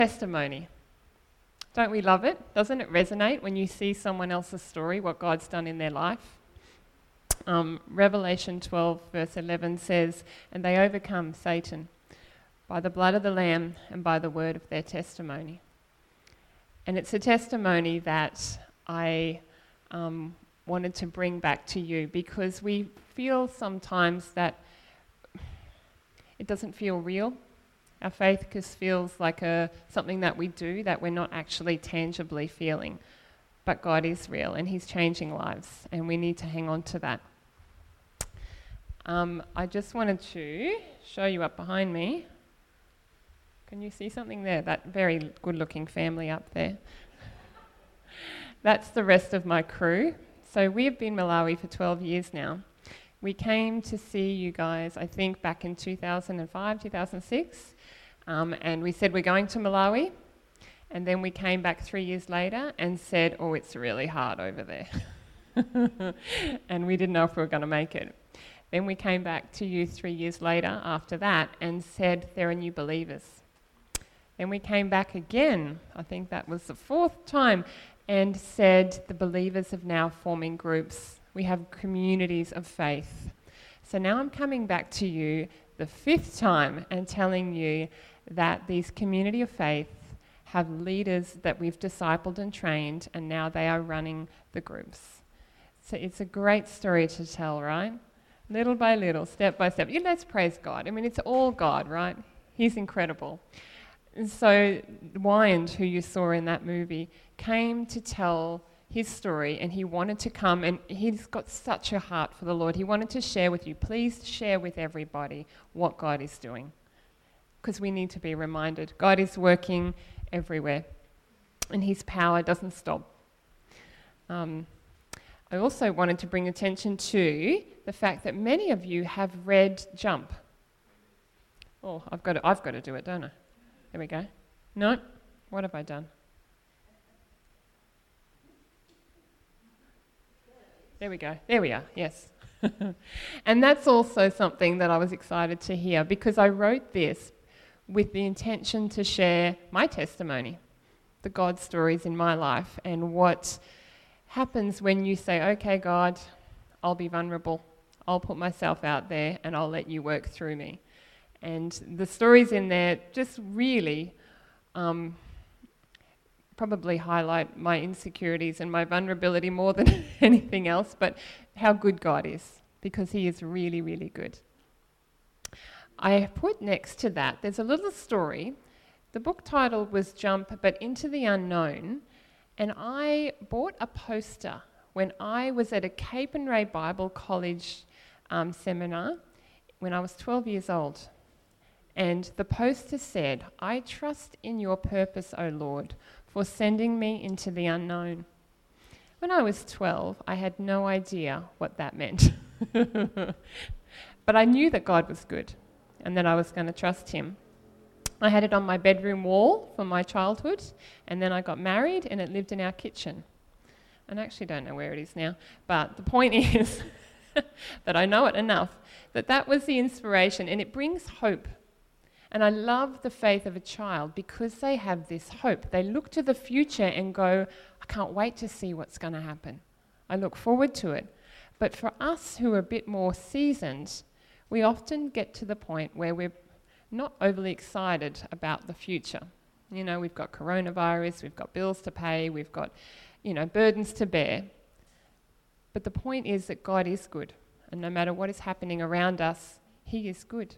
Testimony. Don't we love it? Doesn't it resonate when you see someone else's story, what God's done in their life? Revelation 12 verse 11 says, "And they overcome Satan by the blood of the Lamb and by the word of their testimony." And it's a testimony that I wanted to bring back to you, because we feel sometimes that it doesn't feel real. Our faith just feels like something that we do that we're not actually tangibly feeling. But God is real and He's changing lives, and we need to hang on to that. I just wanted to show you up behind me. Can you see something there? That very good-looking family up there. That's the rest of my crew. So we have been in Malawi for 12 years now. We came to see you guys, I think, back in 2005, 2006. And we said we're going to Malawi. And then we came back 3 years later and said, oh, it's really hard over there. And we didn't know if we were going to make it. Then we came back to you 3 years later after that and said, there are new believers. Then we came back again, I think that was the fourth time, and said the believers are now forming groups. We have communities of faith. So now I'm coming back to you the fifth time and telling you that these community of faith have leaders that we've discipled and trained, and now they are running the groups. So it's a great story to tell, right? Little by little, step by step. Yeah, let's praise God. I mean, it's all God, right? He's incredible. And so Wyand, who you saw in that movie, came to tell his story, and he wanted to come, and he's got such a heart for the Lord. He wanted to share with you. Please share with everybody what God is doing, because we need to be reminded. God is working everywhere, and His power doesn't stop. I also wanted to bring attention to the fact that many of you have read Jump. Oh, I've got to do it, don't I? There we go. No? What have I done? There we go. There we are. Yes. And that's also something that I was excited to hear, because I wrote this with the intention to share my testimony, the God stories in my life, and what happens when you say, okay, God, I'll be vulnerable. I'll put myself out there and I'll let you work through me. And the stories in there just really probably highlight my insecurities and my vulnerability more than anything else, but how good God is, because He is really, really good. I put next to that, there's a little story. The book title was Jump, but Into the Unknown. And I bought a poster when I was at a Cape and Ray Bible College seminar when I was 12 years old. And the poster said, "I trust in your purpose, O Lord, for sending me into the unknown." When I was 12, I had no idea what that meant. But I knew that God was good and that I was going to trust Him. I had it on my bedroom wall from my childhood, and then I got married and it lived in our kitchen. And I actually don't know where it is now, but the point is that I know it enough that was the inspiration, and it brings hope. And I love the faith of a child because they have this hope. They look to the future and go, I can't wait to see what's going to happen. I look forward to it. But for us who are a bit more seasoned, we often get to the point where we're not overly excited about the future. You know, we've got coronavirus, we've got bills to pay, we've got, burdens to bear. But the point is that God is good, and no matter what is happening around us, He is good.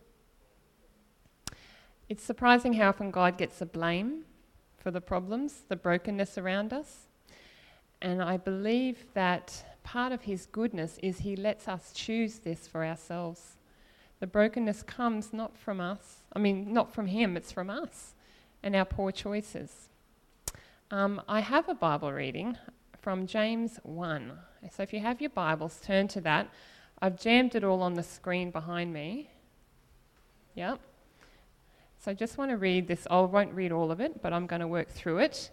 It's surprising how often God gets the blame for the problems, the brokenness around us. And I believe that part of His goodness is He lets us choose this for ourselves. The brokenness comes not from us. Not from Him, it's from us and our poor choices. I have a Bible reading from James 1. So if you have your Bibles, turn to that. I've jammed it all on the screen behind me. Yep. So I just want to read this. I won't read all of it, but I'm going to work through it.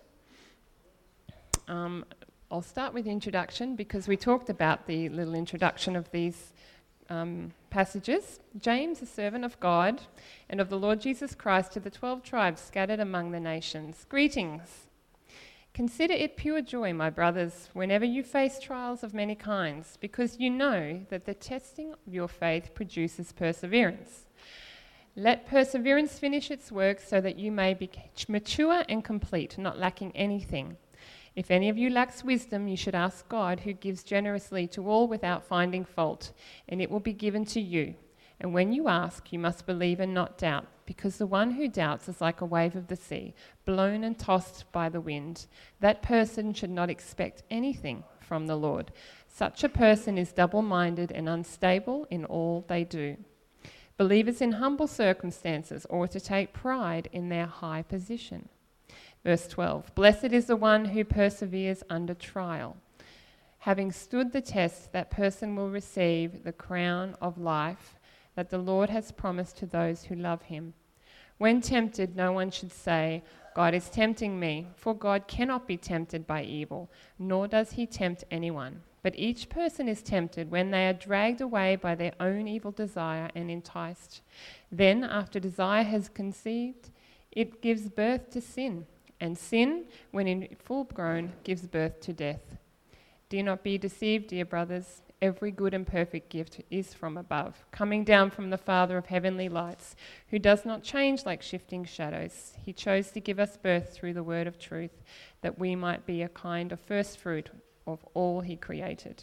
I'll start with the introduction, because we talked about the little introduction of these passages. James, a servant of God and of the Lord Jesus Christ, to the 12 tribes scattered among the nations. Greetings. Consider it pure joy, my brothers, whenever you face trials of many kinds, because you know that the testing of your faith produces perseverance. Let perseverance finish its work so that you may be mature and complete, not lacking anything. If any of you lacks wisdom, you should ask God, who gives generously to all without finding fault, and it will be given to you. And when you ask, you must believe and not doubt, because the one who doubts is like a wave of the sea, blown and tossed by the wind. That person should not expect anything from the Lord. Such a person is double-minded and unstable in all they do. Believers in humble circumstances ought to take pride in their high position. Verse 12, blessed is the one who perseveres under trial. Having stood the test, that person will receive the crown of life that the Lord has promised to those who love him. When tempted, no one should say, God is tempting me, for God cannot be tempted by evil, nor does he tempt anyone. But each person is tempted when they are dragged away by their own evil desire and enticed. Then, after desire has conceived, it gives birth to sin. And sin, when in full grown, gives birth to death. Do not be deceived, dear brothers. Every good and perfect gift is from above, coming down from the Father of heavenly lights, who does not change like shifting shadows. He chose to give us birth through the word of truth, that we might be a kind of first fruit of all he created.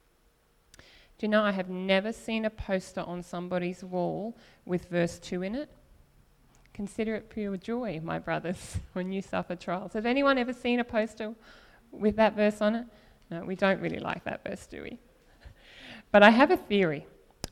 Do you know, I have never seen a poster on somebody's wall with verse 2 in it. Consider it pure joy, my brothers, when you suffer trials. Has anyone ever seen a poster with that verse on it? No, we don't really like that verse, do we? But I have a theory.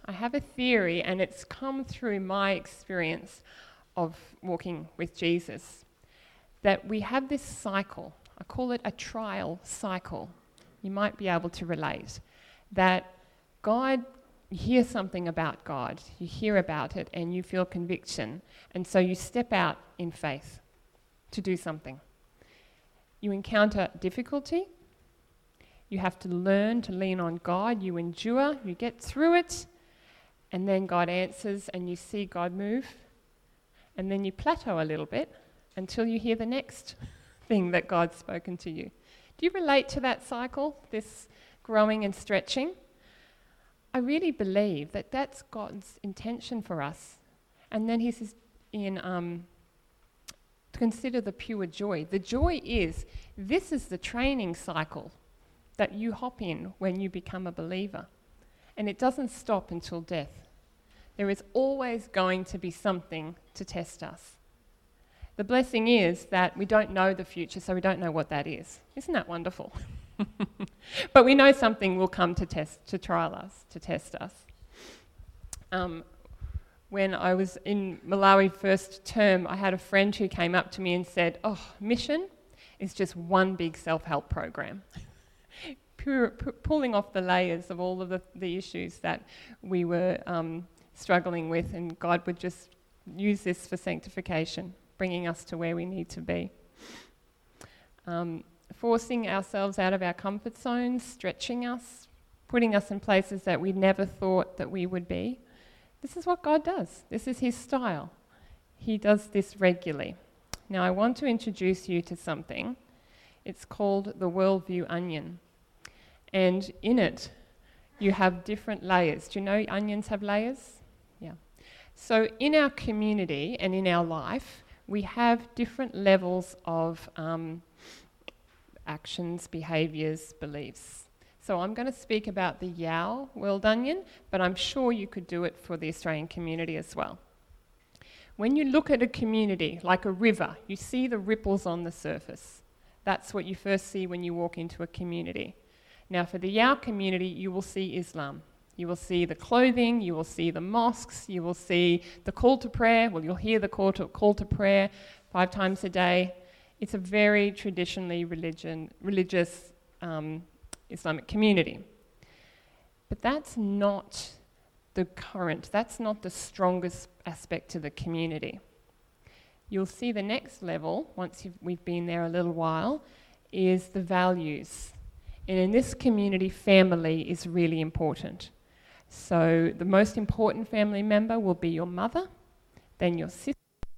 And it's come through my experience of walking with Jesus, that we have this cycle. I call it a trial cycle. You might be able to relate. That God, you hear something about God, you hear about it, and you feel conviction. And so you step out in faith to do something. You encounter difficulty. You have to learn to lean on God. You endure, you get through it, and then God answers and you see God move. And then you plateau a little bit until you hear the next thing that God's spoken to you. Do you relate to that cycle, this growing and stretching? I really believe that that's God's intention for us. And then he says consider the pure joy. The joy is, this is the training cycle that you hop in when you become a believer. And it doesn't stop until death. There is always going to be something to test us. The blessing is that we don't know the future, so we don't know what that is. Isn't that wonderful? But we know something will come to trial us, to test us. When I was in Malawi first term, I had a friend who came up to me and said, mission is just one big self-help program. Pulling off the layers of all of the issues that we were struggling with, and God would just use this for sanctification, bringing us to where we need to be. Forcing ourselves out of our comfort zones, stretching us, putting us in places that we never thought that we would be. This is what God does. This is his style. He does this regularly. Now, I want to introduce you to something. It's called the Worldview Onion. And in it, you have different layers. Do you know onions have layers? Yeah. So in our community and in our life, we have different levels of actions, behaviours, beliefs. So I'm going to speak about the Yao World Onion, but I'm sure you could do it for the Australian community as well. When you look at a community, like a river, you see the ripples on the surface. That's what you first see when you walk into a community. Now, for the Yao community, you will see Islam. You will see the clothing, you will see the mosques, you will see the call to prayer. Well, you'll hear the call to prayer 5 times a day. It's a very traditionally religious Islamic community. But that's not that's not the strongest aspect to the community. You'll see the next level, once we've been there a little while, is the values. And in this community, family is really important. So the most important family member will be your mother, then your sister.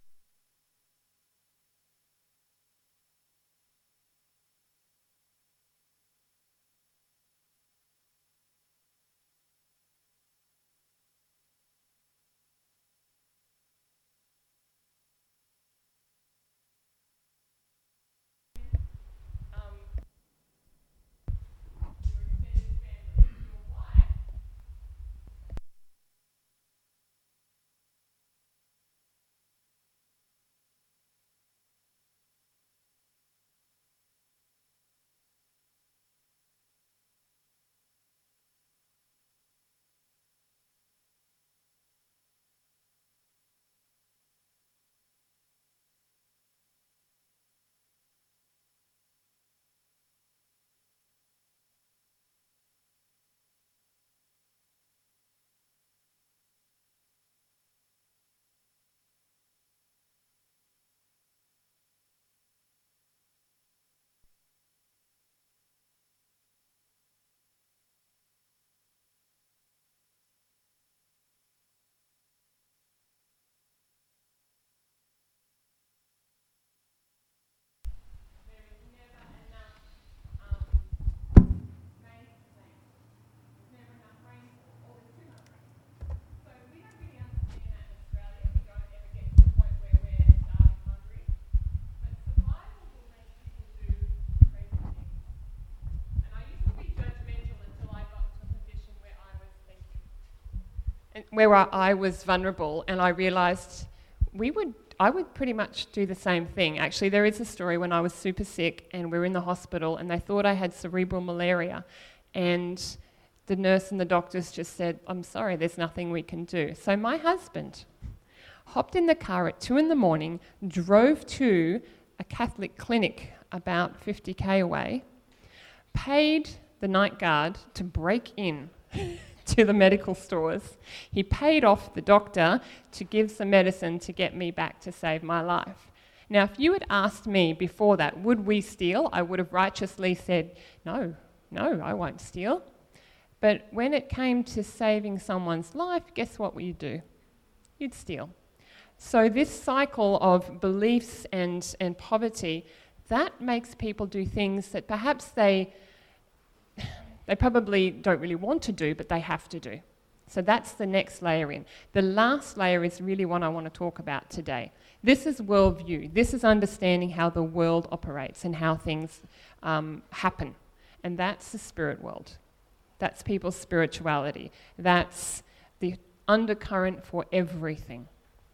Where I was vulnerable, and I realised I would pretty much do the same thing. Actually, there is a story when I was super sick and we were in the hospital and they thought I had cerebral malaria, and the nurse and the doctors just said, "I'm sorry, there's nothing we can do." So my husband hopped in the car at 2 a.m, drove to a Catholic clinic about 50k away, paid the night guard to break in to the medical stores. He paid off the doctor to give some medicine to get me back to save my life. Now, if you had asked me before that, would we steal? I would have righteously said, no, I won't steal. But when it came to saving someone's life, guess what you'd do? You'd steal. So this cycle of beliefs and poverty, that makes people do things that perhaps they probably don't really want to do, but they have to do. So that's the next layer in. The last layer is really what I want to talk about today. This is worldview. This is understanding how the world operates and how things happen. And that's the spirit world. That's people's spirituality. That's the undercurrent for everything.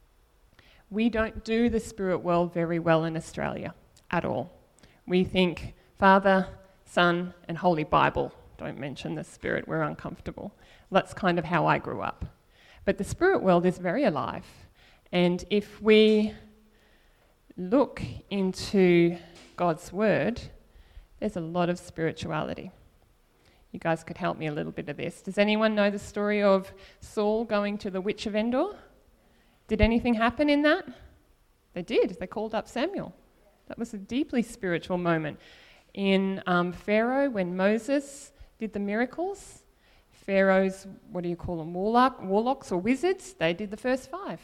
We don't do the spirit world very well in Australia at all. We think Father, Son, and Holy Bible. Don't mention the spirit, we're uncomfortable. That's kind of how I grew up. But the spirit world is very alive. And if we look into God's word, there's a lot of spirituality. You guys could help me a little bit of this. Does anyone know the story of Saul going to the witch of Endor? Did anything happen in that? They did. They called up Samuel. That was a deeply spiritual moment. In Pharaoh, when Moses did the miracles, Pharaoh's, what do you call them, warlocks or wizards, they did the first 5.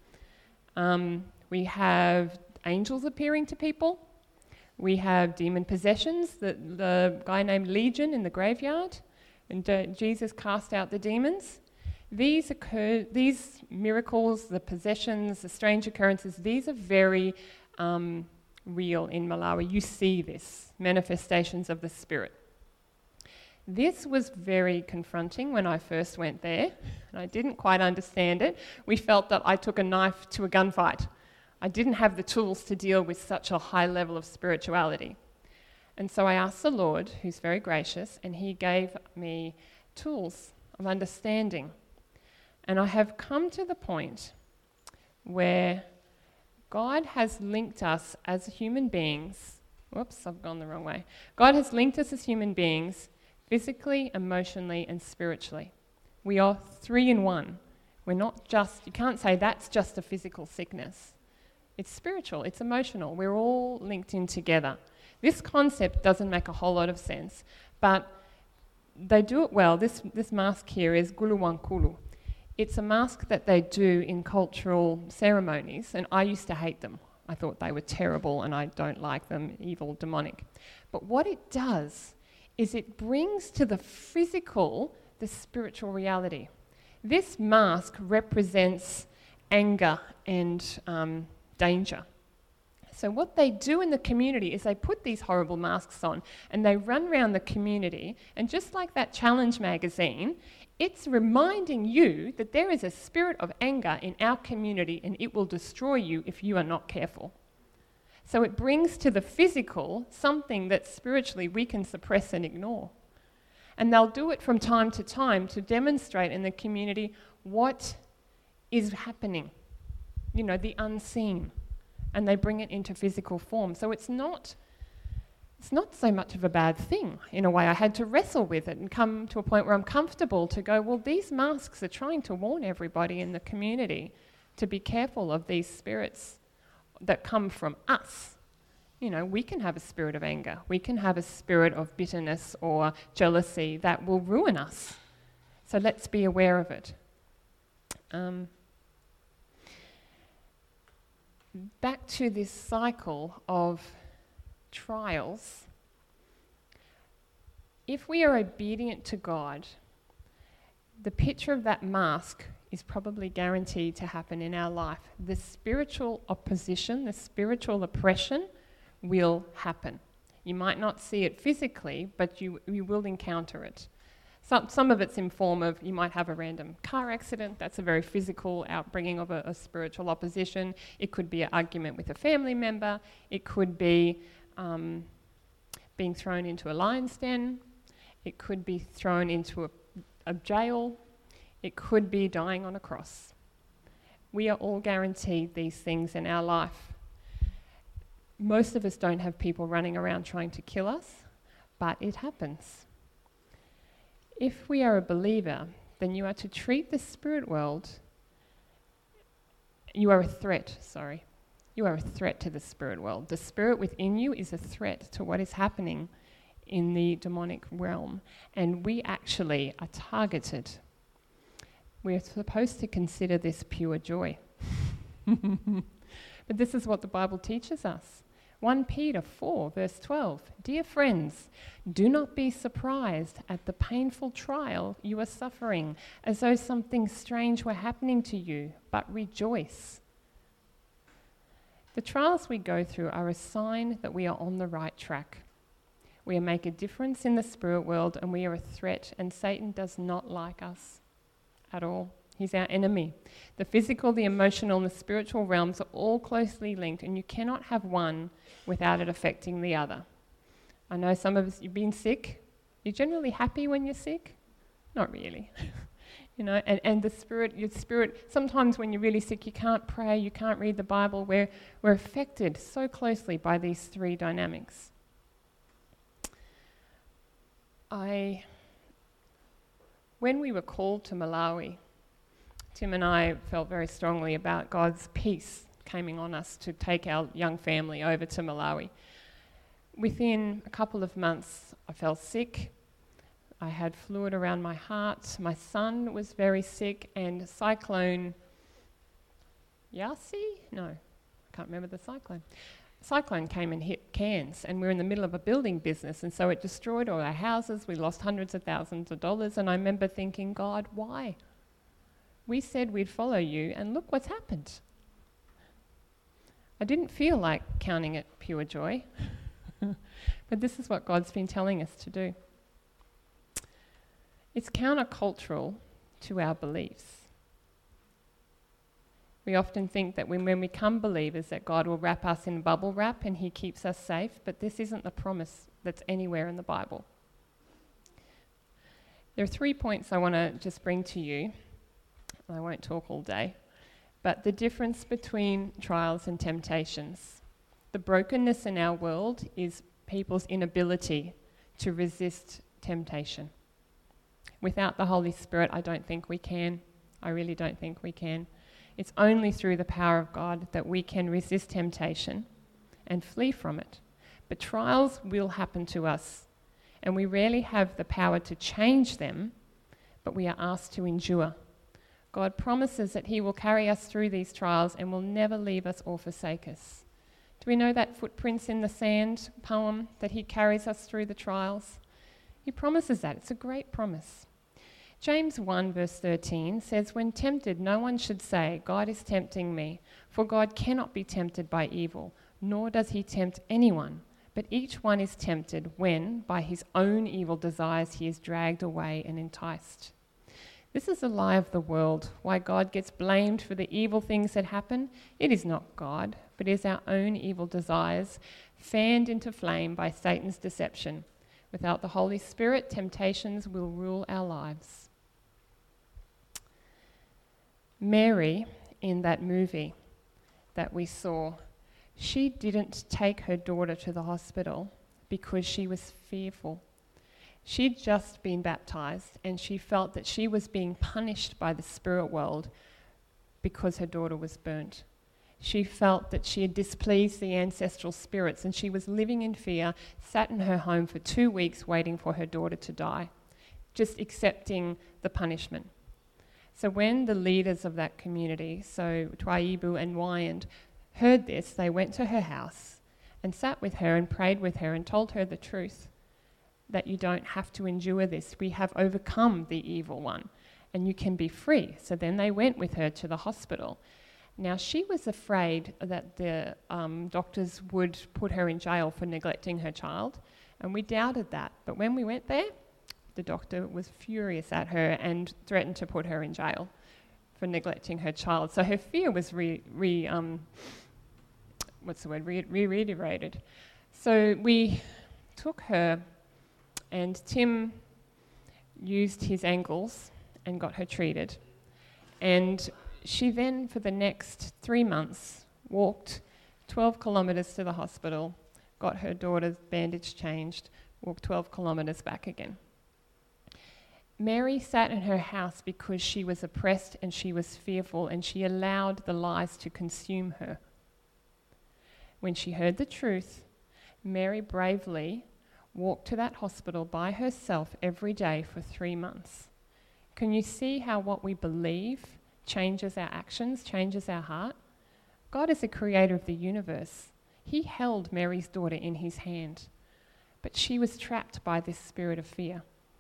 We have angels appearing to people. We have demon possessions, the guy named Legion in the graveyard, and Jesus cast out the demons. These miracles, the possessions, the strange occurrences, these are very real in Malawi. You see this, manifestations of the spirit. This was very confronting when I first went there, and I didn't quite understand it. We felt that I took a knife to a gunfight. I didn't have the tools to deal with such a high level of spirituality. And so I asked the Lord, who's very gracious, and he gave me tools of understanding. And I have come to the point where God has linked us as human beings. Whoops, I've gone the wrong way. God has linked us as human beings physically, emotionally, and spiritually. We are 3 in 1. We're not just, you can't say that's just a physical sickness. It's spiritual, it's emotional. We're all linked in together. This concept doesn't make a whole lot of sense, but they do it well. This mask here is Guluwankulu. It's a mask that they do in cultural ceremonies, and I used to hate them. I thought they were terrible and I don't like them, evil, demonic. But what it does is it brings to the physical the spiritual reality. This mask represents anger and danger. So what they do in the community is they put these horrible masks on and they run around the community, and just like that challenge magazine, it's reminding you that there is a spirit of anger in our community and it will destroy you if you are not careful. So it brings to the physical something that spiritually we can suppress and ignore. And they'll do it from time to time to demonstrate in the community what is happening, the unseen. And they bring it into physical form. So it's not so much of a bad thing. In a way, I had to wrestle with it and come to a point where I'm comfortable to go, well, these masks are trying to warn everybody in the community to be careful of these spirits that come from us. We can have a spirit of anger. We can have a spirit of bitterness or jealousy that will ruin us. So let's be aware of it. Back to this cycle of trials. If we are obedient to God, the picture of that mask is probably guaranteed to happen in our life. The spiritual opposition, the spiritual oppression will happen. You might not see it physically, but you will encounter it. Some of it's in form of, you might have a random car accident. That's a very physical outbringing of a spiritual opposition. It could be an argument with a family member. It could be being thrown into a lion's den. It could be thrown into a jail. It could be dying on a cross. We are all guaranteed these things in our life. Most of us don't have people running around trying to kill us, but it happens. If we are a believer, then you are to treat the spirit world. You are a threat to the spirit world. The spirit within you is a threat to what is happening in the demonic realm. And we actually are targeted. We're supposed to consider this pure joy. But this is what the Bible teaches us. 1 Peter 4, verse 12. Dear friends, do not be surprised at the painful trial you are suffering, as though something strange were happening to you, but rejoice. The trials we go through are a sign that we are on the right track. We make a difference in the spirit world, and we are a threat, and Satan does not like us at all. He's our enemy. The physical, the emotional, and the spiritual realms are all closely linked, and you cannot have one without it affecting the other. I know some of us, you've been sick. You're generally happy when you're sick? Not really. And the spirit, your spirit, sometimes when you're really sick, you can't pray, you can't read the Bible. We're affected so closely by these three dynamics. When we were called to Malawi, Tim and I felt very strongly about God's peace coming on us to take our young family over to Malawi. Within a couple of months, I fell sick. I had fluid around my heart. My son was very sick, and Cyclone Yasi? No, I can't remember the cyclone. Cyclone came and hit Cairns, and we're in the middle of a building business, and so it destroyed all our houses. We lost hundreds of thousands of dollars, and I remember thinking, God, why? We said we'd follow you, and look what's happened. I didn't feel like counting it pure joy, but this is what God's been telling us to do. It's countercultural to our beliefs. We often think that when we become believers that God will wrap us in bubble wrap and he keeps us safe, but this isn't the promise that's anywhere in the Bible. There are 3 points I want to just bring to you. I won't talk all day, but the difference between trials and temptations. The brokenness in our world is people's inability to resist temptation. Without the Holy Spirit, I don't think we can. I really don't think we can. It's only through the power of God that we can resist temptation and flee from it. But trials will happen to us. and we rarely have the power to change them, but we are asked to endure. God promises that he will carry us through these trials and will never leave us or forsake us. Do we know that footprints in the sand poem, that he carries us through the trials? He promises that. It's a great promise. James 1 verse 13 says, "When tempted, no one should say, 'God is tempting me,' for God cannot be tempted by evil, nor does he tempt anyone. But each one is tempted when, by his own evil desires, he is dragged away and enticed." This is a lie of the world. Why God gets blamed for the evil things that happen? It is not God, but it is our own evil desires, fanned into flame by Satan's deception. Without the Holy Spirit, temptations will rule our lives. Mary, in that movie that we saw, she didn't take her daughter to the hospital because she was fearful. She'd just been baptized and she felt that she was being punished by the spirit world because her daughter was burnt. She felt that she had displeased the ancestral spirits and she was living in fear, sat in her home for 2 weeks waiting for her daughter to die, just accepting the punishment. So when the leaders of that community, so Twaibu and Wyand, heard this, they went to her house and sat with her and prayed with her and told her the truth, that you don't have to endure this. We have overcome the evil one and you can be free. So then they went with her to the hospital. Now she was afraid that the doctors would put her in jail for neglecting her child, and we doubted that. But when we went there, the doctor was furious at her and threatened to put her in jail for neglecting her child. So her fear was reiterated. So we took her, and Tim used his ankles and got her treated. And she then, for the next 3 months, walked 12 kilometres to the hospital, got her daughter's bandage changed, walked 12 kilometres back again. Mary sat in her house because she was oppressed and she was fearful, and she allowed the lies to consume her. When she heard the truth, Mary bravely walked to that hospital by herself every day for 3 months. Can you see how what we believe changes our actions, changes our heart? God is the creator of the universe. He held Mary's daughter in his hand, but she was trapped by this spirit of fear.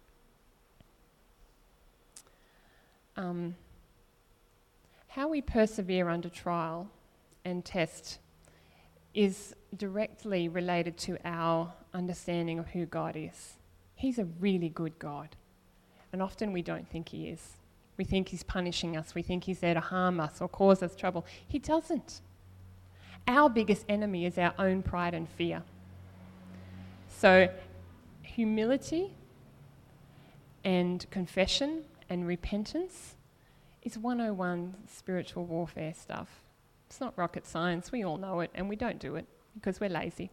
How we persevere under trial and test is directly related to our understanding of who God is. He's a really good God, and often we don't think he is. We think he's punishing us. We think he's there to harm us or cause us trouble. He doesn't. Our biggest enemy is our own pride and fear. So humility and confession and repentance is 101 spiritual warfare stuff. It's not rocket science. We all know it, and we don't do it because we're lazy.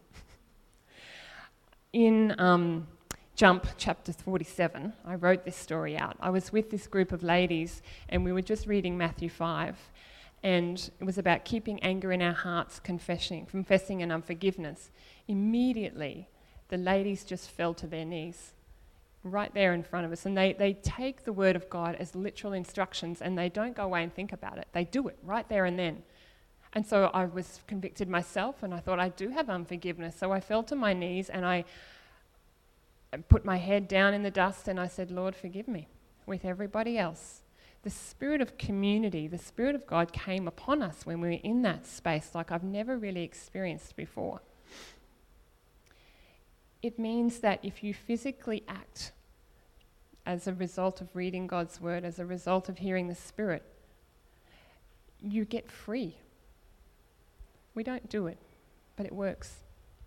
In Jump, chapter 47, I wrote this story out. I was with this group of ladies, and we were just reading Matthew 5, and it was about keeping anger in our hearts, confessing and unforgiveness. Immediately, the ladies just fell to their knees right there in front of us, and they take the word of God as literal instructions, and they don't go away and think about it. They do it right there and then. And so I was convicted myself, and I thought I do have unforgiveness. So I fell to my knees, and I put my head down in the dust, and I said, Lord, forgive me with everybody else. The spirit of community, the Spirit of God came upon us when we were in that space like I've never really experienced before. It means that if you physically act as a result of reading God's word, as a result of hearing the Spirit, you get free. We don't do it, but it works.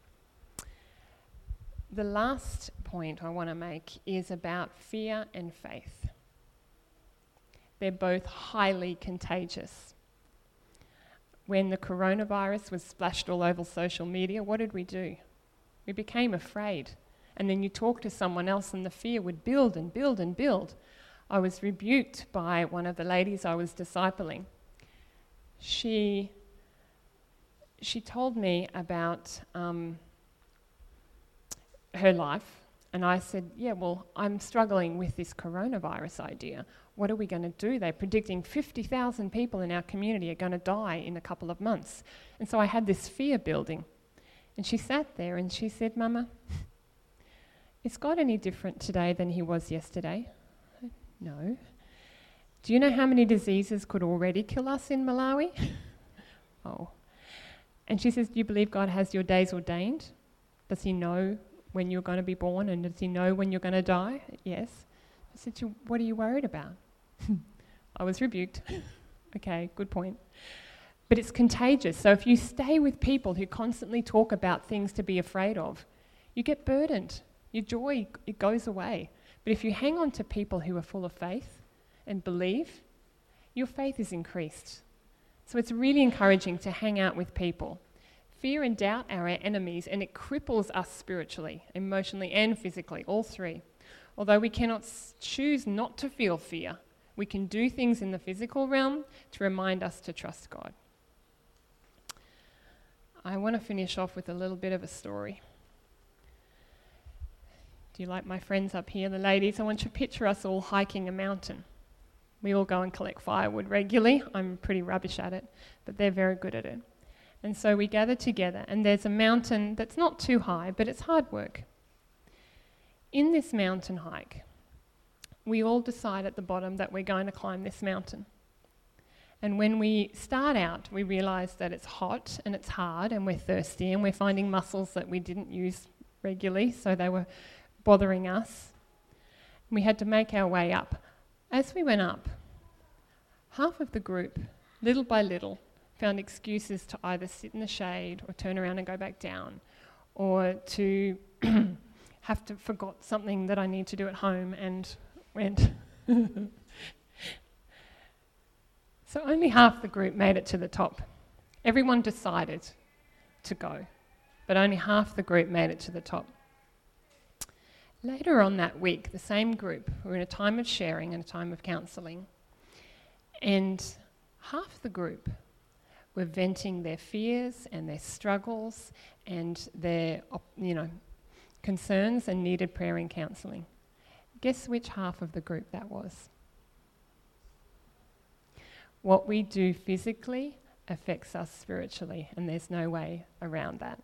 The last point I want to make is about fear and faith. They're both highly contagious. When the coronavirus was splashed all over social media, what did we do? We became afraid. And then you talk to someone else and the fear would build and build and build. I was rebuked by one of the ladies I was discipling. She told me about her life, And I said, yeah, well, I'm struggling with this coronavirus idea. What are we going to do? They're predicting 50,000 people in our community are going to die in a couple of months. And so I had this fear building. And she sat there and she said, Mama, is God any different today than he was yesterday? I said, no. Do you know how many diseases could already kill us in Malawi? Oh. And she says, do you believe God has your days ordained? Does he know when you're going to be born, and does he know when you're going to die? Yes. I said, what are you worried about? I was rebuked. Okay, good point. But it's contagious. So if you stay with people who constantly talk about things to be afraid of, you get burdened. Your joy, it goes away. But if you hang on to people who are full of faith and believe, your faith is increased. So it's really encouraging to hang out with people. Fear and doubt are our enemies, and it cripples us spiritually, emotionally, and physically, all three. Although we cannot choose not to feel fear, we can do things in the physical realm to remind us to trust God. I want to finish off with a little bit of a story. Do you like my friends up here, the ladies? I want you to picture us all hiking a mountain. We all go and collect firewood regularly. I'm pretty rubbish at it, but they're very good at it. And so we gather together, and there's a mountain that's not too high, but it's hard work. In this mountain hike, we all decide at the bottom that we're going to climb this mountain. And when we start out, we realise that it's hot and it's hard and we're thirsty and we're finding muscles that we didn't use regularly, so they were bothering us. We had to make our way up. As we went up, half of the group, little by little, found excuses to either sit in the shade or turn around and go back down, or to have to forgot something that I need to do at home and went. So only half the group made it to the top. Everyone decided to go, but only half the group made it to the top. Later on that week, the same group were in a time of sharing and a time of counselling, and half the group were venting their fears and their struggles and their, concerns and needed prayer and counselling. Guess which half of the group that was? What we do physically affects us spiritually, and there's no way around that.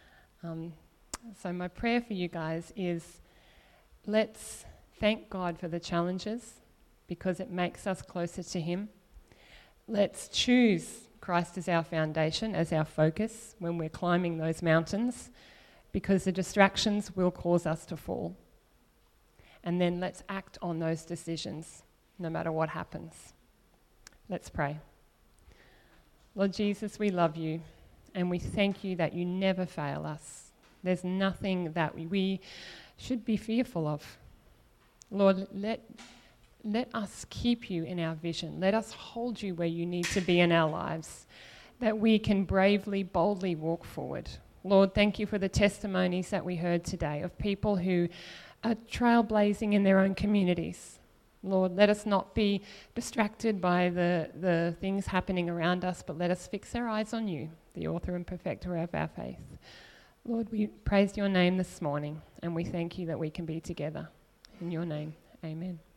So my prayer for you guys is, let's thank God for the challenges because it makes us closer to him. Let's choose Christ as our foundation, as our focus when we're climbing those mountains, because the distractions will cause us to fall. And then let's act on those decisions, no matter what happens. Let's pray. Lord Jesus, we love you, and we thank you that you never fail us. There's nothing that we should be fearful of. Lord, let us keep you in our vision. Let us hold you where you need to be in our lives, that we can bravely, boldly walk forward. Lord, thank you for the testimonies that we heard today of people who are trailblazing in their own communities. Lord, let us not be distracted by the things happening around us, but let us fix our eyes on you, the author and perfecter of our faith. Lord, we praise your name this morning, and we thank you that we can be together. In your name, amen.